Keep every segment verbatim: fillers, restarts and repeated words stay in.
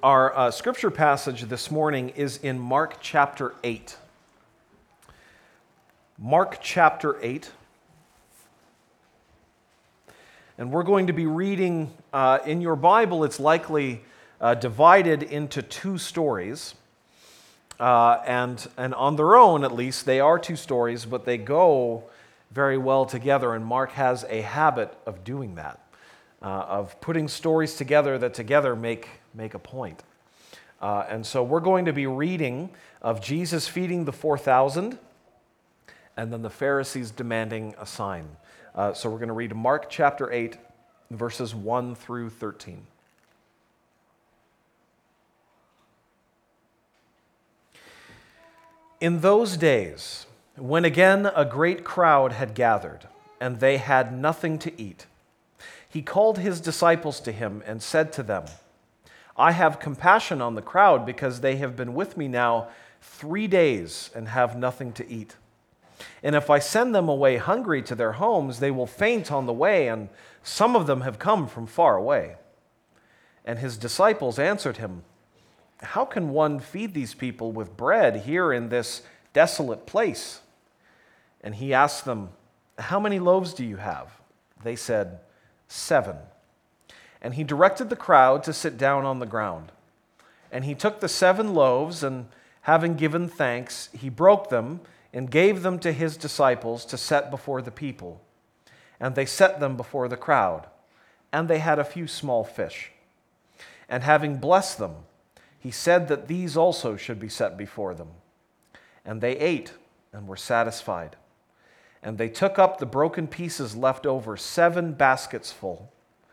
Our uh, scripture passage this morning is in Mark chapter eight. Mark chapter eight. And we're going to be reading uh, in your Bible, it's likely uh, divided into two stories. Uh, and, and on their own, at least, they are two stories, but they go very well together. And Mark has a habit of doing that, uh, of putting stories together that together make make a point. Uh, and so we're going to be reading of Jesus feeding the four thousand and then the Pharisees demanding a sign. Uh, so we're going to read Mark chapter eight, verses one through thirteen. In those days, when again a great crowd had gathered, and they had nothing to eat, he called his disciples to him and said to them, I have compassion on the crowd because they have been with me now three days and have nothing to eat. And if I send them away hungry to their homes, they will faint on the way, and some of them have come from far away. And his disciples answered him, How can one feed these people with bread here in this desolate place? And he asked them, How many loaves do you have? They said, Seven. And he directed the crowd to sit down on the ground. And he took the seven loaves, and having given thanks, he broke them and gave them to his disciples to set before the people. And they set them before the crowd. And they had a few small fish. And having blessed them, he said that these also should be set before them. And they ate and were satisfied. And they took up the broken pieces left over, seven baskets full.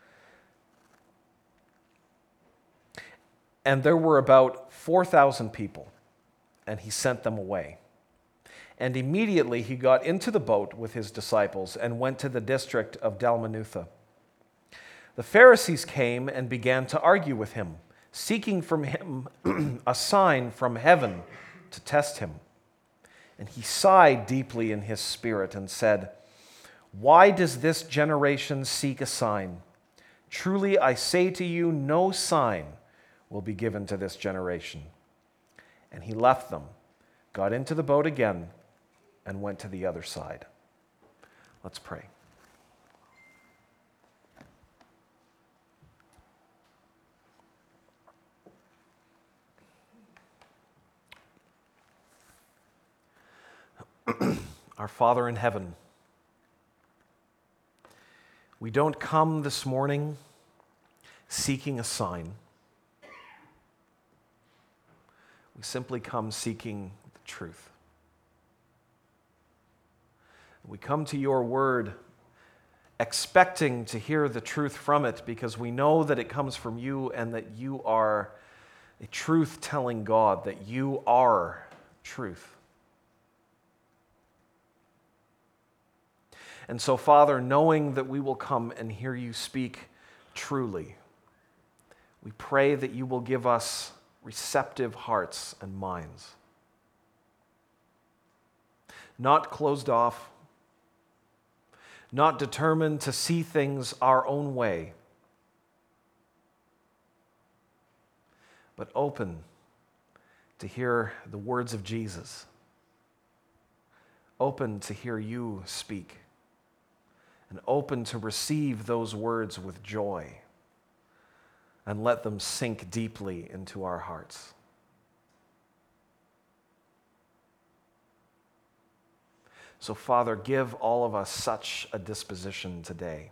And there were about four thousand people, and he sent them away. And immediately he got into the boat with his disciples and went to the district of Dalmanutha. The Pharisees came and began to argue with him, seeking from him a sign from heaven to test him. And he sighed deeply in his spirit and said, Why does this generation seek a sign? Truly I say to you, no sign will be given to this generation. And he left them, got into the boat again, and went to the other side. Let's pray. Our Father in heaven, we don't come this morning seeking a sign. We simply come seeking the truth. We come to your word expecting to hear the truth from it because we know that it comes from you and that you are a truth-telling God, that you are truth. And so, Father, knowing that we will come and hear you speak truly, we pray that you will give us receptive hearts and minds, not closed off, not determined to see things our own way, but open to hear the words of Jesus, open to hear you speak, and open to receive those words with joy and let them sink deeply into our hearts. So, Father, give all of us such a disposition today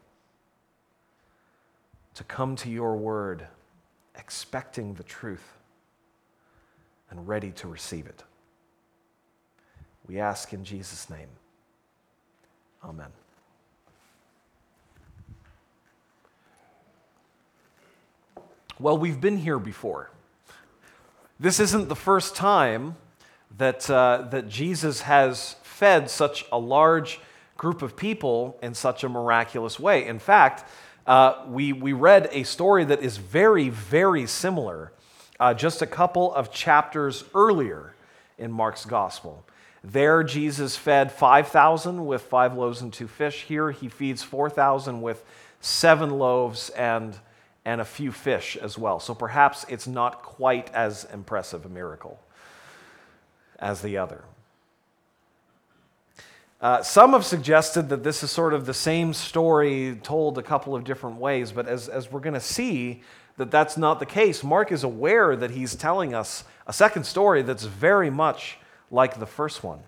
to come to your word expecting the truth and ready to receive it. We ask in Jesus' name. Amen. Well, we've been here before. This isn't the first time that, uh, that Jesus has fed such a large group of people in such a miraculous way. In fact, uh, we, we read a story that is very, very similar uh, just a couple of chapters earlier in Mark's gospel. There, Jesus fed five thousand with five loaves and two fish. Here, he feeds four thousand with seven loaves and and a few fish as well. So perhaps it's not quite as impressive a miracle as the other. Uh, some have suggested that this is sort of the same story told a couple of different ways, but as, as we're going to see, that that's not the case. Mark is aware that he's telling us a second story that's very much like the first one.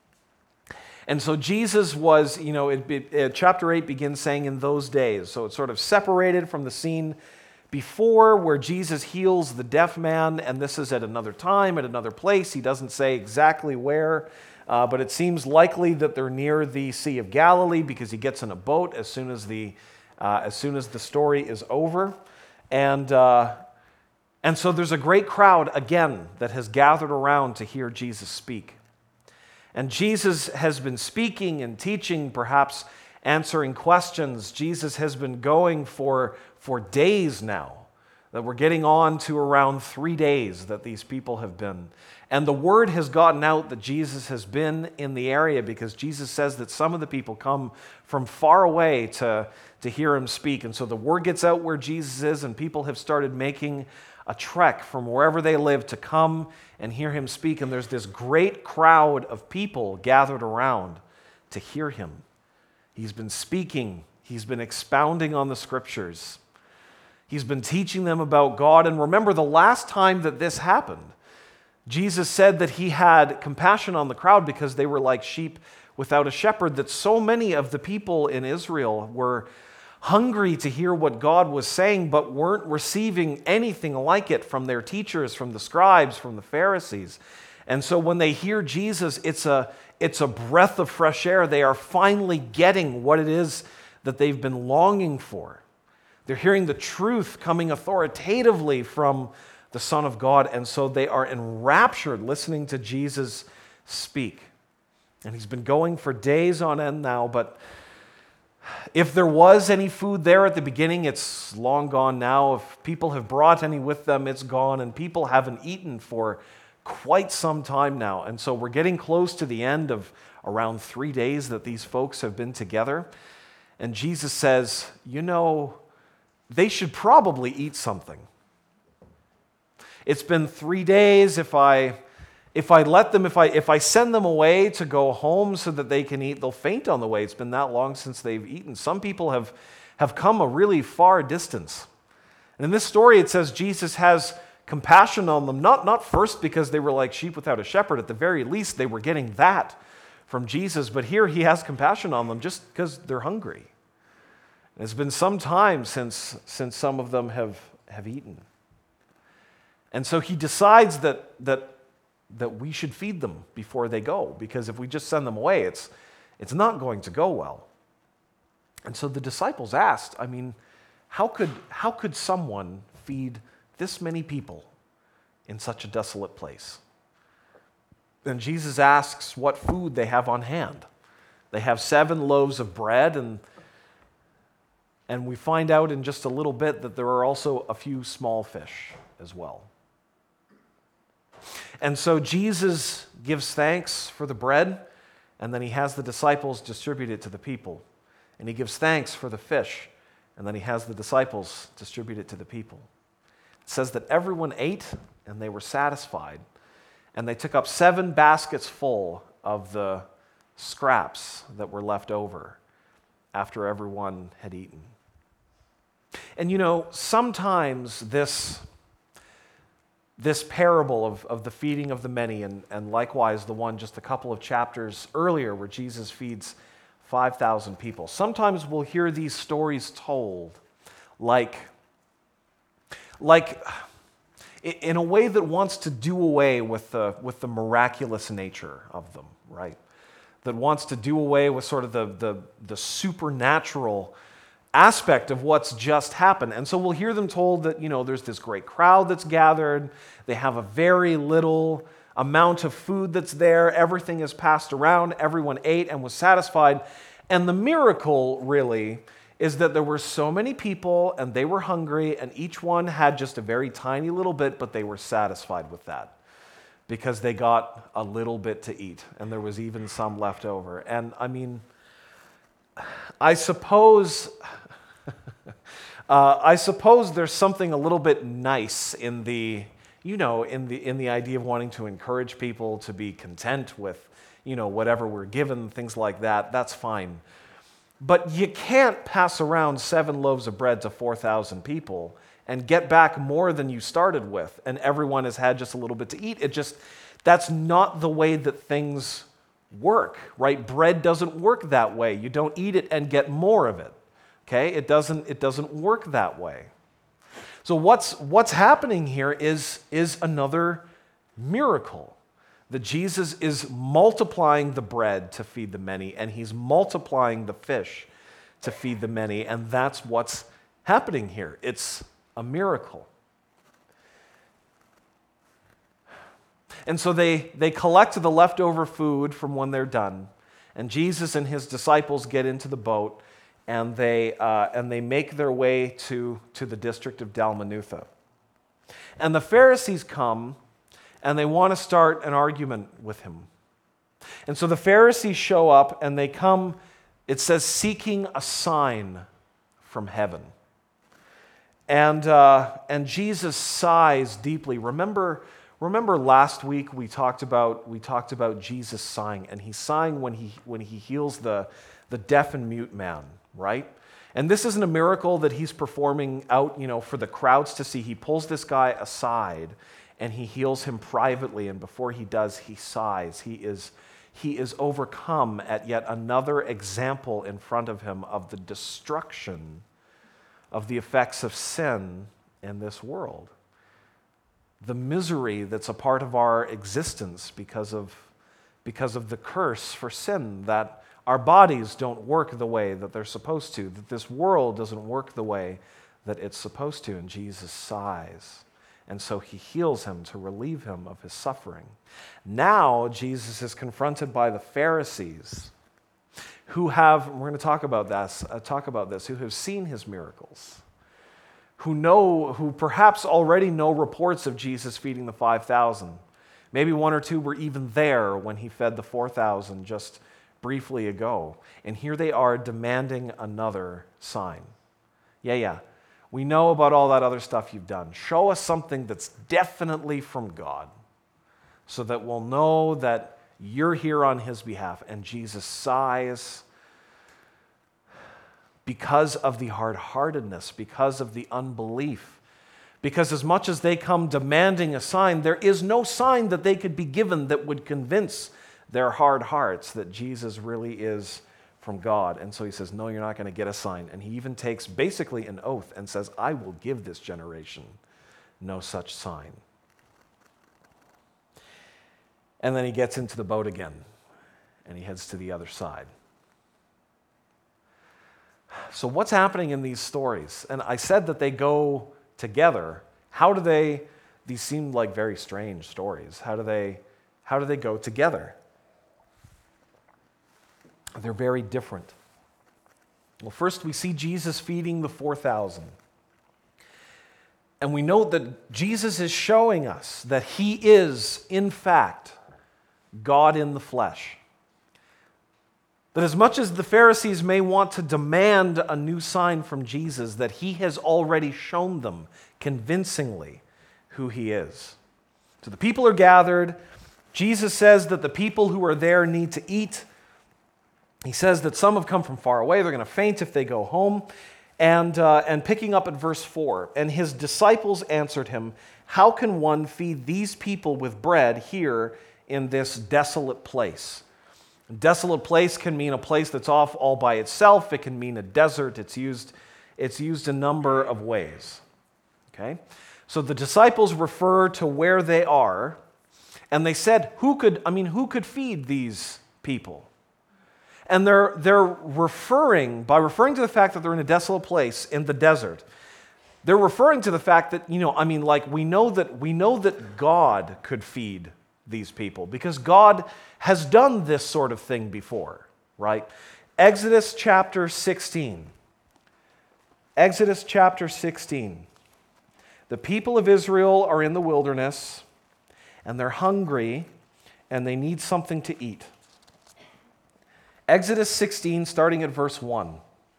And so Jesus was, you know, it, it, it, chapter eight begins saying in those days. So it's sort of separated from the scene before where Jesus heals the deaf man, and this is at another time, at another place. He doesn't say exactly where, uh, but it seems likely that they're near the Sea of Galilee because he gets in a boat as soon as the, uh, as soon as the story is over. And, uh, and so there's a great crowd, again, that has gathered around to hear Jesus speak. And Jesus has been speaking and teaching, perhaps answering questions. Jesus has been going for, for days now, that we're getting on to around three days that these people have been. And the word has gotten out that Jesus has been in the area because Jesus says that some of the people come from far away to, to hear him speak. And so the word gets out where Jesus is, and people have started making a trek from wherever they live to come and hear him speak. And there's this great crowd of people gathered around to hear him. He's been speaking. He's been expounding on the scriptures. He's been teaching them about God. And remember, the last time that this happened, Jesus said that he had compassion on the crowd because they were like sheep without a shepherd, that so many of the people in Israel were hungry to hear what God was saying, but weren't receiving anything like it from their teachers, from the scribes, from the Pharisees. And so when they hear Jesus, it's a, it's a breath of fresh air. They are finally getting what it is that they've been longing for. They're hearing the truth coming authoritatively from the Son of God, and so they are enraptured listening to Jesus speak. And he's been going for days on end now, but if there was any food there at the beginning, it's long gone now. If people have brought any with them, it's gone, and people haven't eaten for quite some time now. And so we're getting close to the end of around three days that these folks have been together. And Jesus says, you know, they should probably eat something. It's been three days. If I if I let them, if I if I send them away to go home so that they can eat, they'll faint on the way. It's been that long since they've eaten. Some people have, have come a really far distance. And in this story, it says Jesus has compassion on them, not, not first because they were like sheep without a shepherd. At the very least, they were getting that from Jesus. But here he has compassion on them just because they're hungry. And it's been some time since, since some of them have, have eaten. And so he decides that, that, that we should feed them before they go, because if we just send them away, it's, it's not going to go well. And so the disciples asked, I mean, how could, how could someone feed this many people in such a desolate place? And Jesus asks what food they have on hand. They have seven loaves of bread, and And we find out in just a little bit that there are also a few small fish as well. And so Jesus gives thanks for the bread, and then he has the disciples distribute it to the people. And he gives thanks for the fish, and then he has the disciples distribute it to the people. It says that everyone ate, and they were satisfied. And they took up seven baskets full of the scraps that were left over after everyone had eaten. And you know, sometimes this, this parable of, of the feeding of the many, and, and likewise the one just a couple of chapters earlier where Jesus feeds five thousand people, sometimes we'll hear these stories told like, like in a way that wants to do away with the, with the miraculous nature of them, right? That wants to do away with sort of the, the, the supernatural aspect of what's just happened. And so we'll hear them told that, you know, there's this great crowd that's gathered. They have a very little amount of food that's there. Everything is passed around. Everyone ate and was satisfied. And the miracle, really, is that there were so many people and they were hungry, and each one had just a very tiny little bit, but they were satisfied with that, because they got a little bit to eat, and there was even some left over. And I mean, I suppose, Uh, I suppose there's something a little bit nice in the, you know, in the in the idea of wanting to encourage people to be content with, you know, whatever we're given, things like that. That's fine. But you can't pass around seven loaves of bread to four thousand people and get back more than you started with, and everyone has had just a little bit to eat. It just, that's not the way that things work, right? Bread doesn't work that way. You don't eat it and get more of it, okay? It doesn't, it doesn't work that way. So what's, what's happening here is, is another miracle. That Jesus is multiplying the bread to feed the many, and he's multiplying the fish to feed the many, and that's what's happening here. It's a miracle. And so they, they collect the leftover food from when they're done, and Jesus and his disciples get into the boat, and they, uh, and they make their way to, to the district of Dalmanutha. And the Pharisees come, and they want to start an argument with him. And so the Pharisees show up, and they come, it says, seeking a sign from heaven. And, uh, and Jesus sighs deeply. Remember, remember last week we talked about, we talked about Jesus sighing, and he's sighing when he, when he heals the, the deaf and mute man, right? And this isn't a miracle that he's performing out, you know, for the crowds to see. He pulls this guy aside, and he heals him privately, and before he does, he sighs. He is, he is overcome at yet another example in front of him of the destruction of the effects of sin in this world. The misery that's a part of our existence because of, because of the curse for sin, that our bodies don't work the way that they're supposed to, that this world doesn't work the way that it's supposed to, and Jesus sighs. And so he heals him to relieve him of his suffering. Now Jesus is confronted by the Pharisees, who have, we're going to talk about this, uh, talk about this, who have seen his miracles, who know, who perhaps already know reports of Jesus feeding the five thousand. Maybe one or two were even there when he fed the four thousand just briefly ago. And here they are demanding another sign. Yeah, yeah. We know about all that other stuff you've done. Show us something that's definitely from God so that we'll know that you're here on his behalf. And Jesus sighs because of the hard-heartedness, because of the unbelief. Because as much as they come demanding a sign, there is no sign that they could be given that would convince their hard hearts that Jesus really is from God. And so he says, no, you're not going to get a sign. And he even takes basically an oath and says, I will give this generation no such sign. And then he gets into the boat again, and he heads to the other side. So what's happening in these stories? And I said that they go together. How do they, these seem like very strange stories. How do they, how do they go together? They're very different. Well, first we see Jesus feeding the four thousand. And we know that Jesus is showing us that he is, in fact, God in the flesh. That as much as the Pharisees may want to demand a new sign from Jesus, that he has already shown them convincingly who he is. So the people are gathered. Jesus says that the people who are there need to eat. He says that some have come from far away. They're going to faint if they go home. And, uh, and picking up at verse four, and his disciples answered him, how can one feed these people with bread here in this desolate place? A desolate place can mean a place that's off all by itself. It can mean a desert. It's used, it's used a number of ways. Okay? So the disciples refer to where they are, and they said, who could, I mean, who could feed these people? And they're, they're referring, by referring to the fact that they're in a desolate place in the desert, they're referring to the fact that, you know, I mean, like, we know that we know that God could feed these people because God has done this sort of thing before, right? Exodus chapter sixteen. Exodus chapter sixteen. The people of Israel are in the wilderness, and they're hungry, and they need something to eat. Exodus sixteen, starting at verse one.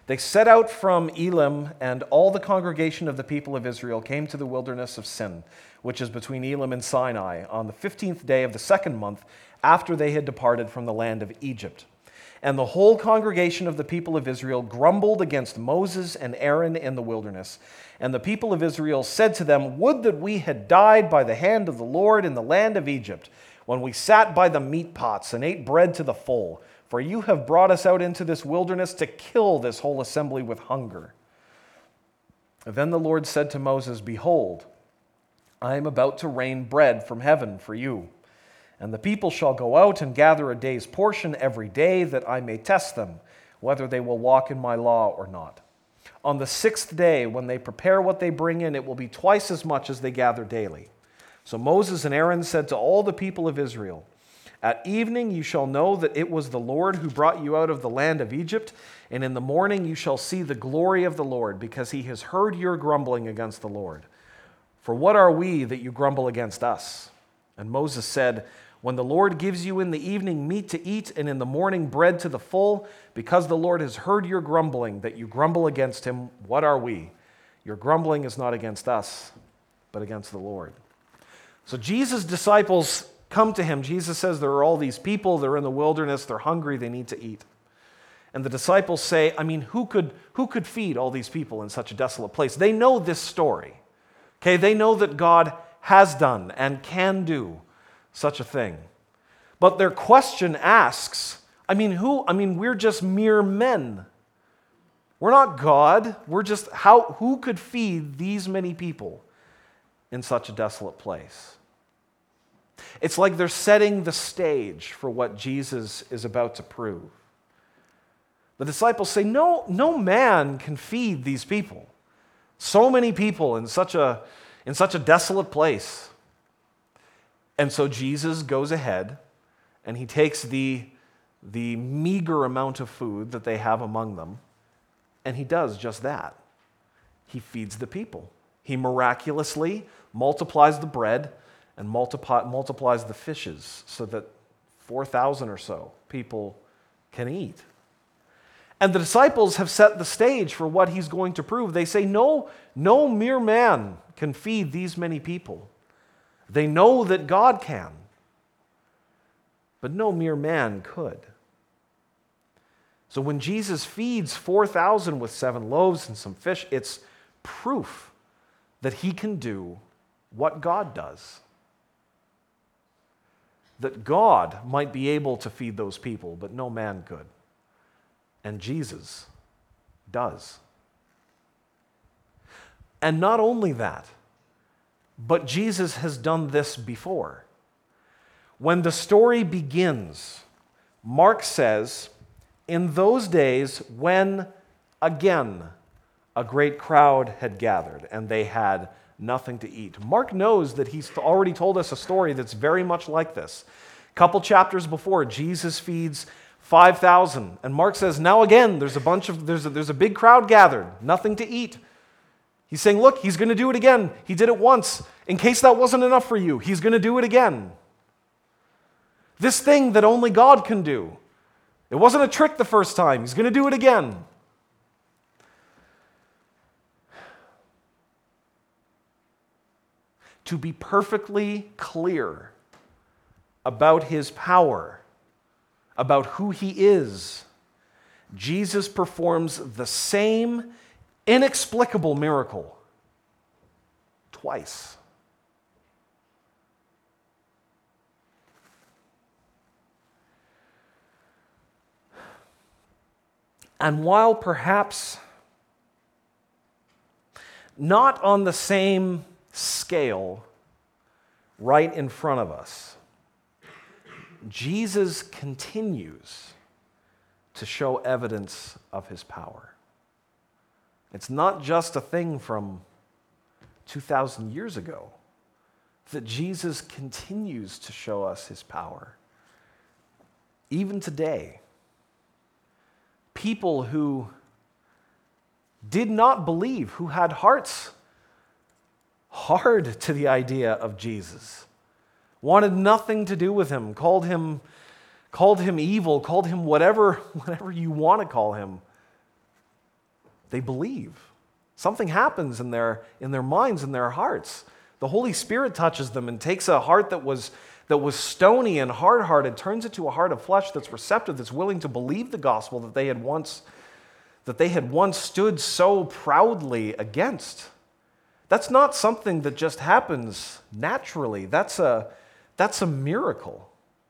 They set out from Elim, and all the congregation of the people of Israel came to the wilderness of Sin, which is between Elim and Sinai, on the fifteenth day of the second month after they had departed from the land of Egypt. And the whole congregation of the people of Israel grumbled against Moses and Aaron in the wilderness. And the people of Israel said to them, "Would that we had died by the hand of the Lord in the land of Egypt, when we sat by the meat pots and ate bread to the full. For you have brought us out into this wilderness to kill this whole assembly with hunger." And then the Lord said to Moses, "Behold, I am about to rain bread from heaven for you. And the people shall go out and gather a day's portion every day, that I may test them, whether they will walk in my law or not. On the sixth day, when they prepare what they bring in, it will be twice as much as they gather daily." So Moses and Aaron said to all the people of Israel, "At evening you shall know that it was the Lord who brought you out of the land of Egypt, and in the morning you shall see the glory of the Lord, because he has heard your grumbling against the Lord. For what are we that you grumble against us?" And Moses said, "When the Lord gives you in the evening meat to eat, and in the morning bread to the full, because the Lord has heard your grumbling, that you grumble against him, what are we? Your grumbling is not against us, but against the Lord." So Jesus' disciples come to him. Jesus says there are all these people, they're in the wilderness, they're hungry, they need to eat. And the disciples say, I mean, who could, who could feed all these people in such a desolate place? They know this story. Okay, they know that God has done and can do such a thing. But their question asks, I mean, who? I mean, we're just mere men. We're not God. We're just, how, who could feed these many people in such a desolate place? It's like they're setting the stage for what Jesus is about to prove. The disciples say, no, no man can feed these people. So many people in such a, in such a desolate place. And so Jesus goes ahead and he takes the, the meager amount of food that they have among them, and he does just that. He feeds the people. He miraculously multiplies the bread and multiply, multiplies the fishes so that four thousand or so people can eat. And the disciples have set the stage for what he's going to prove. They say, no, no mere man can feed these many people. They know that God can, but no mere man could. So when Jesus feeds four thousand with seven loaves and some fish, it's proof that he can do what God does. That God might be able to feed those people, but no man could. And Jesus does. And not only that, but Jesus has done this before. When the story begins, Mark says, in those days when, again, a great crowd had gathered and they had nothing to eat. Mark knows that he's already told us a story that's very much like this. A couple chapters before, Jesus feeds five thousand. And Mark says, now again, there's a bunch of, there's a, there's a big crowd gathered, nothing to eat. He's saying, look, he's going to do it again. He did it once. In case that wasn't enough for you, he's going to do it again. This thing that only God can do. It wasn't a trick the first time. He's going to do it again. To be perfectly clear about his power, about who he is, Jesus performs the same inexplicable miracle twice. And while perhaps not on the same scale right in front of us, Jesus continues to show evidence of his power. It's not just a thing from two thousand years ago, that Jesus continues to show us his power. Even today, people who did not believe, who had hearts hard to the idea of Jesus, wanted nothing to do with him, called him, called him evil, called him whatever, whatever you want to call him. They believe. Something happens in their, in their minds, in their hearts. The Holy Spirit touches them and takes a heart that was, that was stony and hard-hearted, turns it to a heart of flesh that's receptive, that's willing to believe the gospel that they had once, that they had once stood so proudly against. That's not something that just happens naturally. That's a, that's a miracle.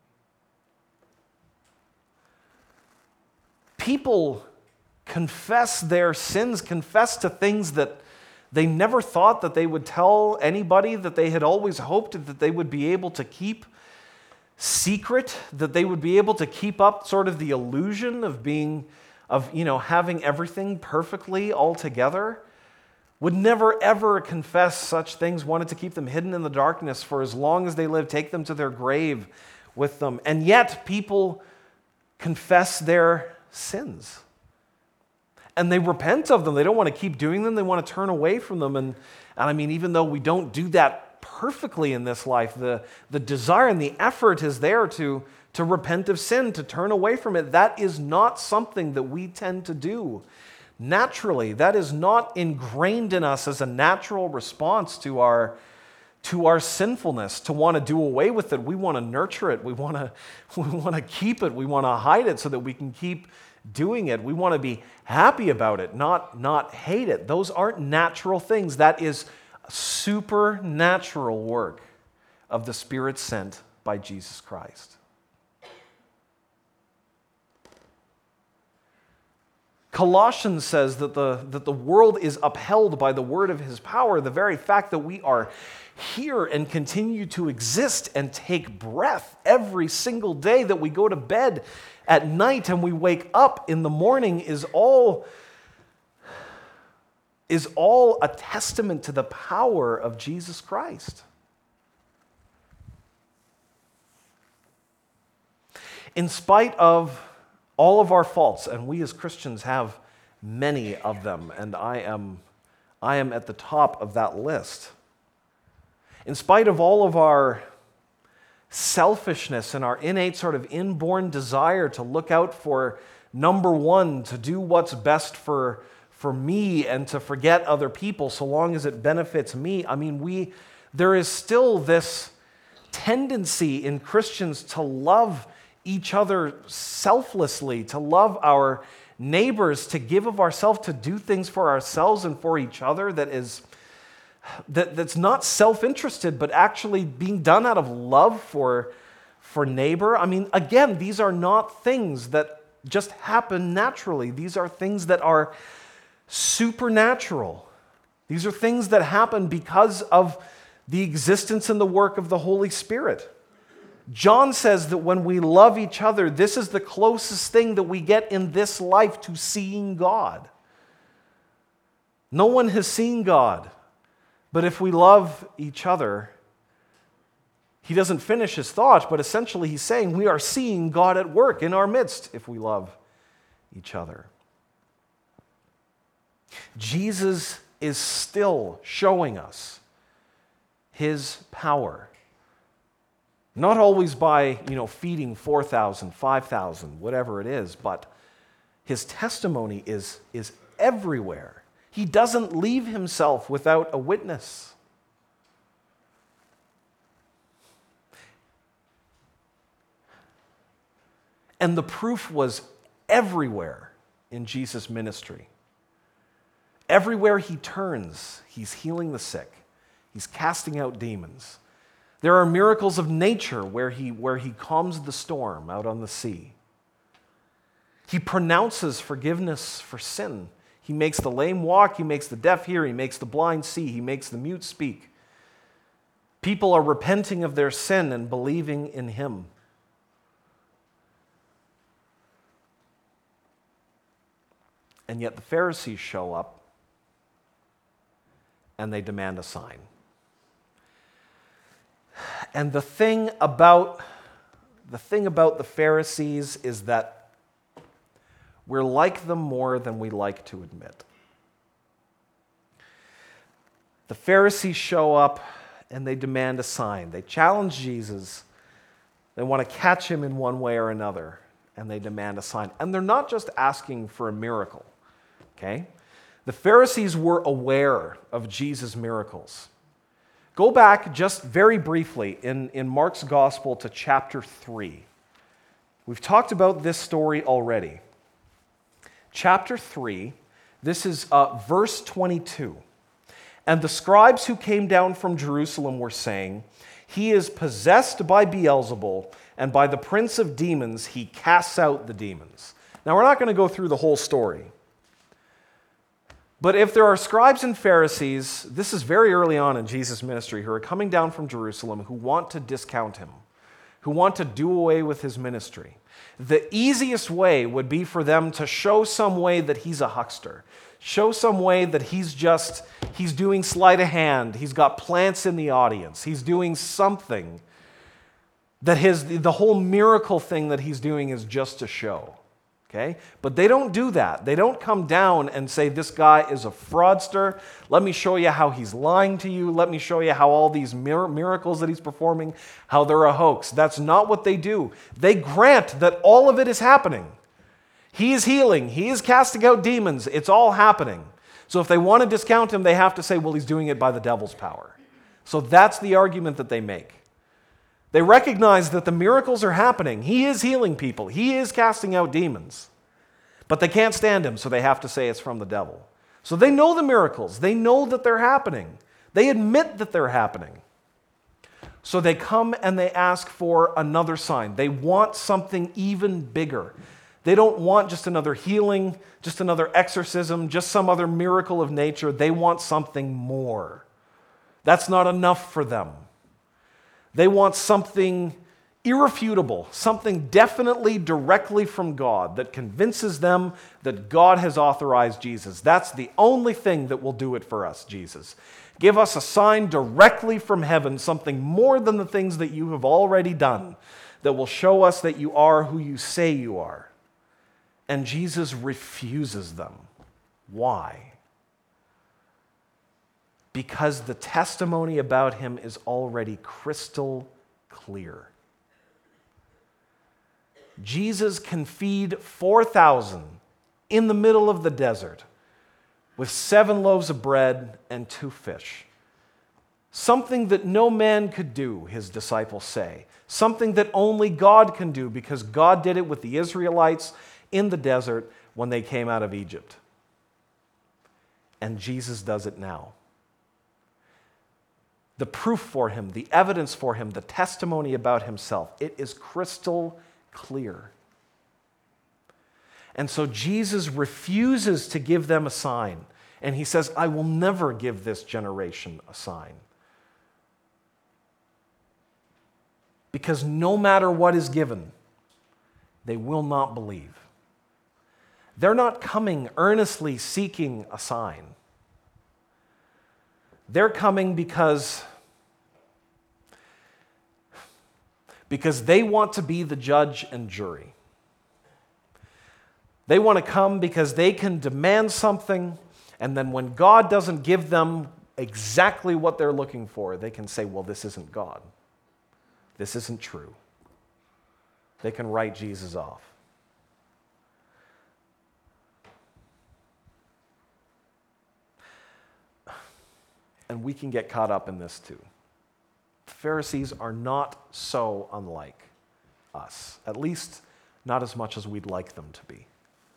People confess their sins, confess to things that they never thought that they would tell anybody, that they had always hoped that they would be able to keep secret, that they would be able to keep up sort of the illusion of being, of, you know, having everything perfectly all together. Would never ever confess such things, wanted to keep them hidden in the darkness for as long as they lived, take them to their grave with them. And yet people confess their sins. And they repent of them. They don't want to keep doing them. They want to turn away from them. And, and I mean, even though we don't do that perfectly in this life, the, the desire and the effort is there to, to repent of sin, to turn away from it. That is not something that we tend to do naturally. That is not ingrained in us as a natural response to our, to our sinfulness, to want to do away with it. We want to nurture it. We want to, we want to keep it. We want to hide it so that we can keep doing it. We want to be happy about it, not, not hate it. Those aren't natural things. That is supernatural work of the Spirit sent by Jesus Christ. Colossians says that the, that the world is upheld by the word of his power. The very fact that we are here and continue to exist and take breath every single day, that we go to bed at night and we wake up in the morning, is all, is all a testament to the power of Jesus Christ. In spite of all of our faults, and we as Christians have many of them, and I am, I am at the top of that list. In spite of all of our selfishness and our innate sort of inborn desire to look out for number one, to do what's best for, for me and to forget other people so long as it benefits me, I mean, we there is still this tendency in Christians to love each other selflessly, to love our neighbors, to give of ourselves, to do things for ourselves and for each other that is that, that's not self-interested, but actually being done out of love for, for neighbor. I mean, again, these are not things that just happen naturally. These are things that are supernatural. These are things that happen because of the existence and the work of the Holy Spirit. John says that when we love each other, this is the closest thing that we get in this life to seeing God. No one has seen God, but if we love each other, he doesn't finish his thought, but essentially he's saying we are seeing God at work in our midst if we love each other. Jesus is still showing us his power. Not always by, you know, feeding four thousand, five thousand, whatever it is, but his testimony is, is everywhere. He doesn't leave himself without a witness. And the proof was everywhere in Jesus' ministry. Everywhere he turns, he's healing the sick. He's casting out demons. There are miracles of nature where he, where he calms the storm out on the sea. He pronounces forgiveness for sin. He makes the lame walk, he makes the deaf hear, he makes the blind see, he makes the mute speak. People are repenting of their sin and believing in him. And yet the Pharisees show up and they demand a sign. And the thing about the thing about the Pharisees is that we're like them more than we like to admit. The Pharisees show up and they demand a sign. They challenge Jesus. They want to catch him in one way or another, and they demand a sign. And they're not just asking for a miracle, okay? The Pharisees were aware of Jesus' miracles. Go back just very briefly in, in Mark's Gospel to chapter three. We've talked about this story already. Chapter three, this is uh, verse twenty-two. And the scribes who came down from Jerusalem were saying, "He is possessed by Beelzebul, and by the prince of demons he casts out the demons." Now, we're not going to go through the whole story. But if there are scribes and Pharisees, this is very early on in Jesus' ministry, who are coming down from Jerusalem, who want to discount him, who want to do away with his ministry, the easiest way would be for them to show some way that he's a huckster, show some way that he's just, he's doing sleight of hand, he's got plants in the audience, he's doing something, that his, the whole miracle thing that he's doing is just a show. Okay? But they don't do that. They don't come down and say, "This guy is a fraudster. Let me show you how he's lying to you. Let me show you how all these mir- miracles that he's performing, how they're a hoax." That's not what they do. They grant that all of it is happening. He is healing. He is casting out demons. It's all happening. So if they want to discount him, they have to say, "Well, he's doing it by the devil's power." So that's the argument that they make. They recognize that the miracles are happening. He is healing people. He is casting out demons. But they can't stand him, so they have to say it's from the devil. So they know the miracles. They know that they're happening. They admit that they're happening. So they come and they ask for another sign. They want something even bigger. They don't want just another healing, just another exorcism, just some other miracle of nature. They want something more. That's not enough for them. They want something irrefutable, something definitely directly from God that convinces them that God has authorized Jesus. That's the only thing that will do it for us, Jesus. Give us a sign directly from heaven, something more than the things that you have already done, that will show us that you are who you say you are. And Jesus refuses them. Why? Because the testimony about him is already crystal clear. Jesus can feed four thousand in the middle of the desert with seven loaves of bread and two fish. Something that no man could do, his disciples say. Something that only God can do, because God did it with the Israelites in the desert when they came out of Egypt. And Jesus does it now. The proof for him, the evidence for him, the testimony about himself, it is crystal clear. And so Jesus refuses to give them a sign. And he says, "I will never give this generation a sign." Because no matter what is given, they will not believe. They're not coming earnestly seeking a sign. They're coming because, because they want to be the judge and jury. They want to come because they can demand something, and then when God doesn't give them exactly what they're looking for, they can say, "Well, this isn't God. This isn't true." They can write Jesus off. And we can get caught up in this too. The Pharisees are not so unlike us, at least not as much as we'd like them to be.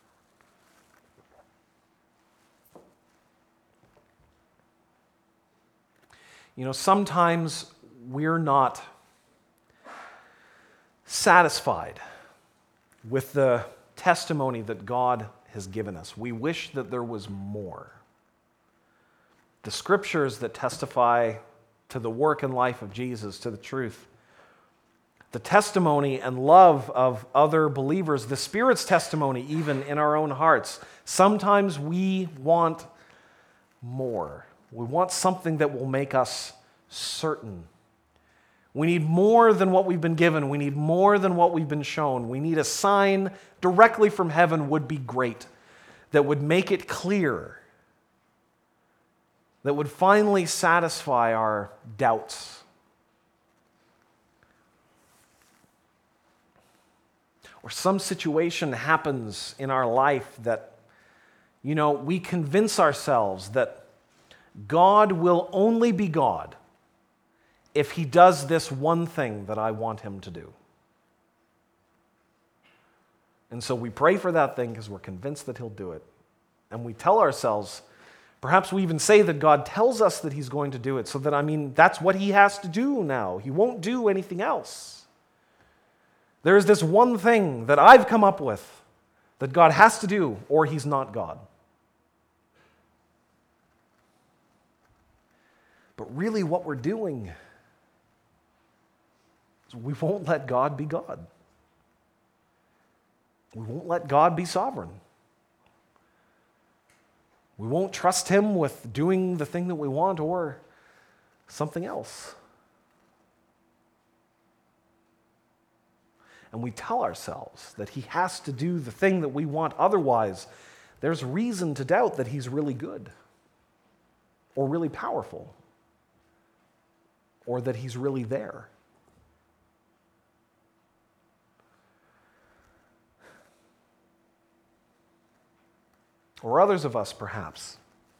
You know, sometimes we're not satisfied with the testimony that God has given us. We wish that there was more. The scriptures that testify to the work and life of Jesus, to the truth, the testimony and love of other believers, the Spirit's testimony even in our own hearts. Sometimes we want more. We want something that will make us certain. We need more than what we've been given. We need more than what we've been shown. We need a sign directly from heaven would be great, that would make it clear, that would finally satisfy our doubts. Or some situation happens in our life that, you know, we convince ourselves that God will only be God if he does this one thing that I want him to do. And so we pray for that thing because we're convinced that he'll do it. And we tell ourselves, perhaps we even say that God tells us that he's going to do it, so that, I mean, that's what he has to do now. He won't do anything else. There is this one thing that I've come up with that God has to do, or he's not God. But really what we're doing is we won't let God be God. We won't let God be sovereign. We won't trust him with doing the thing that we want or something else. And we tell ourselves that he has to do the thing that we want. Otherwise, there's reason to doubt that he's really good or really powerful or that he's really there. Or others of us, perhaps.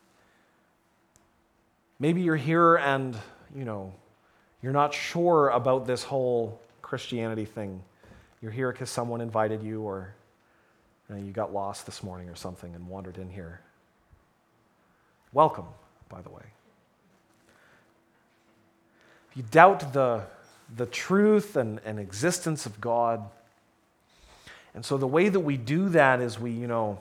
Maybe you're here and, you know, you're not sure about this whole Christianity thing. You're here because someone invited you, or you know, you got lost this morning or something and wandered in here. Welcome, by the way. If you doubt the, the truth and, and existence of God, and so the way that we do that is we, you know,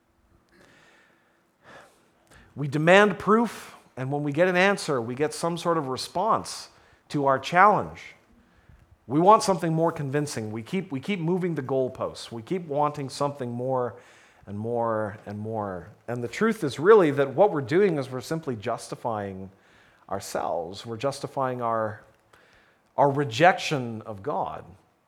we demand proof, and when we get an answer, we get some sort of response to our challenge. We want something more convincing. We keep, we keep moving the goalposts. We keep wanting something more and more and more. And the truth is really that what we're doing is we're simply justifying ourselves. We're justifying our, our rejection of God.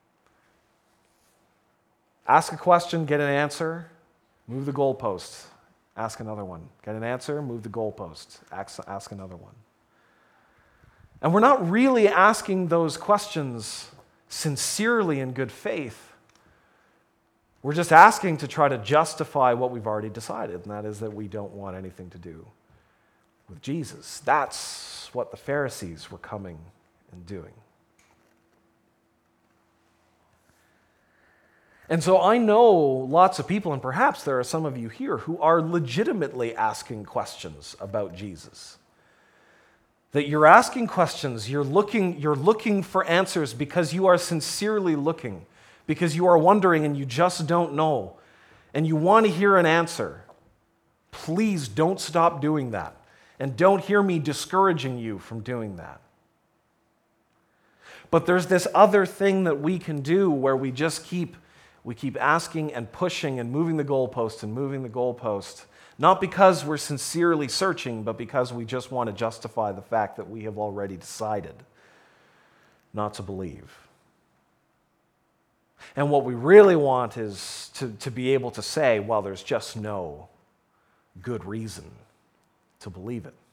Ask a question, get an answer, move the goalposts. Ask another one. Get an answer, move the goalposts. Ask, ask another one. And we're not really asking those questions sincerely in good faith. We're just asking to try to justify what we've already decided, and that is that we don't want anything to do with Jesus. That's what the Pharisees were coming and doing. And so I know lots of people, and perhaps there are some of you here, who are legitimately asking questions about Jesus. That you're asking questions, you're looking, you're looking for answers because you are sincerely looking, because you are wondering and you just don't know, and you want to hear an answer. Please don't stop doing that, and don't hear me discouraging you from doing that. But there's this other thing that we can do where we just keep We keep asking and pushing and moving the goalpost and moving the goalpost, not because we're sincerely searching, but because we just want to justify the fact that we have already decided not to believe. And what we really want is to, to be able to say, well, there's just no good reason to believe it.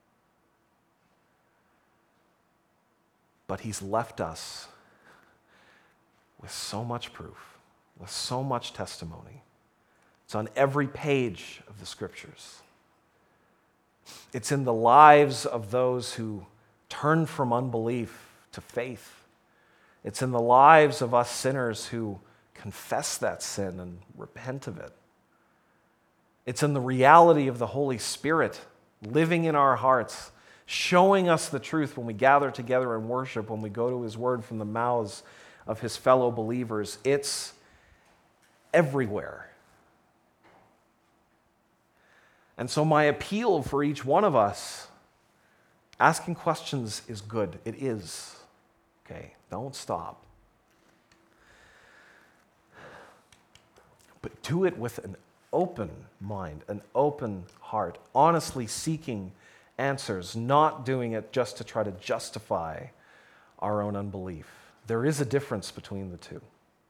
But he's left us with so much proof, with so much testimony. It's on every page of the Scriptures. It's in the lives of those who turn from unbelief to faith. It's in the lives of us sinners who confess that sin and repent of it. It's in the reality of the Holy Spirit living in our hearts, showing us the truth when we gather together and worship, when we go to his word from the mouths of his fellow believers. It's everywhere. And so my appeal for each one of us, asking questions is good. It is. Okay, don't stop. But do it with an open mind, an open heart, honestly seeking answers, not doing it just to try to justify our own unbelief. There is a difference between the two.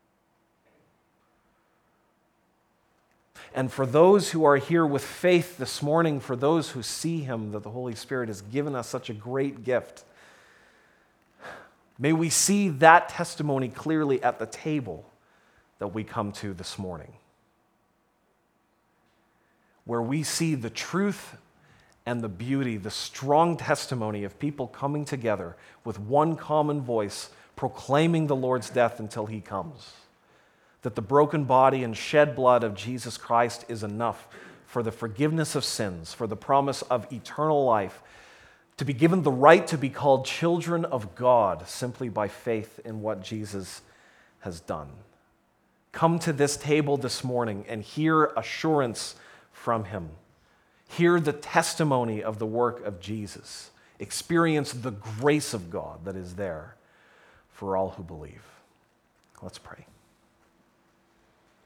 And for those who are here with faith this morning, for those who see him, that the Holy Spirit has given us such a great gift, may we see that testimony clearly at the table that we come to this morning. where we see the truth and the beauty, the strong testimony of people coming together with one common voice, proclaiming the Lord's death until he comes. That the broken body and shed blood of Jesus Christ is enough for the forgiveness of sins, for the promise of eternal life, to be given the right to be called children of God simply by faith in what Jesus has done. Come to this table this morning and hear assurance from him. Hear the testimony of the work of Jesus. Experience the grace of God that is there for all who believe. Let's pray.